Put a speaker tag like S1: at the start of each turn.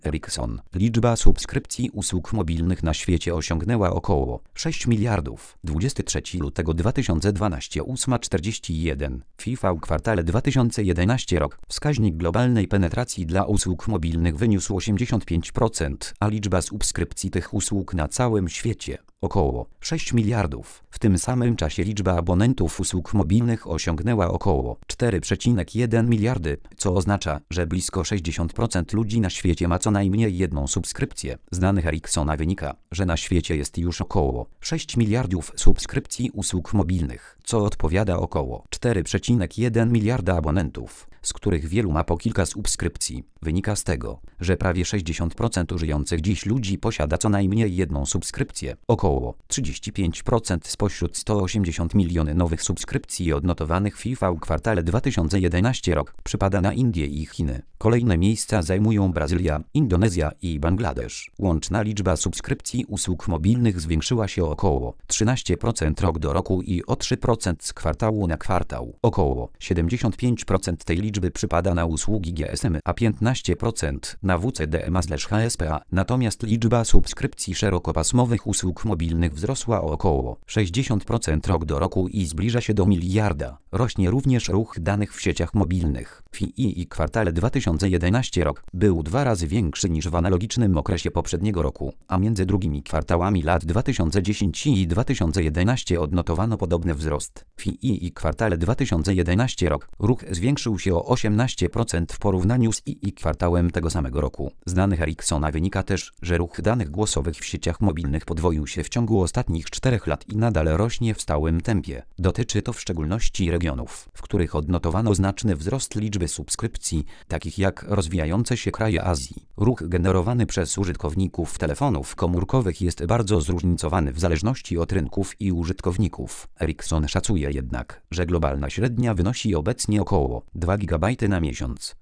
S1: Ericsson. Liczba subskrypcji usług mobilnych na świecie osiągnęła około 6 miliardów. 23 lutego 2012 8:41. FIFA w kwartale 2011 rok. Wskaźnik globalnej penetracji dla usług mobilnych wyniósł 85%, a liczba subskrypcji tych usług na całym świecie około 6 miliardów. W tym samym czasie liczba abonentów usług mobilnych osiągnęła około 4,1 miliardy, co oznacza, że blisko 60% ludzi na świecie ma co najmniej jedną subskrypcję. Z danych Ericssona wynika, że na świecie jest już około 6 miliardów subskrypcji usług mobilnych, co odpowiada około 4,1 miliarda abonentów, z których wielu ma po kilka subskrypcji. Wynika z tego, że prawie 60% żyjących dziś ludzi posiada co najmniej jedną subskrypcję. Około 35% spośród 180 milionów nowych subskrypcji odnotowanych FIFA w kwartale 2011 rok przypada na Indie i Chiny. Kolejne miejsca zajmują Brazylia, Indonezja i Bangladesz. Łączna liczba subskrypcji usług mobilnych zwiększyła się o około 13% rok do roku i o 3% z kwartału na kwartał. Około 75% tej liczby przypada na usługi GSM, a 15% na WCDMA/HSPA. Natomiast liczba subskrypcji szerokopasmowych usług mobilnych wzrosła o około 60% rok do roku i zbliża się do miliarda. Rośnie również ruch danych w sieciach mobilnych. W kwartale 2011 rok był 2 razy większy niż w analogicznym okresie poprzedniego roku, a między drugimi kwartałami lat 2010 i 2011 odnotowano podobny wzrost. W kwartale 2011 rok ruch zwiększył się o 18% w porównaniu z kwartałem tego samego roku. Z danych Ericssona wynika też, że ruch danych głosowych w sieciach mobilnych podwoił się w ciągu ostatnich 4 lat i nadal rośnie w stałym tempie. Dotyczy to w szczególności regionów, w których odnotowano znaczny wzrost liczby subskrypcji, takich jak rozwijające się kraje Azji. Ruch generowany przez użytkowników telefonów komórkowych jest bardzo zróżnicowany w zależności od rynków i użytkowników. Ericsson szacuje jednak, że globalna średnia wynosi obecnie około 2 GB na miesiąc.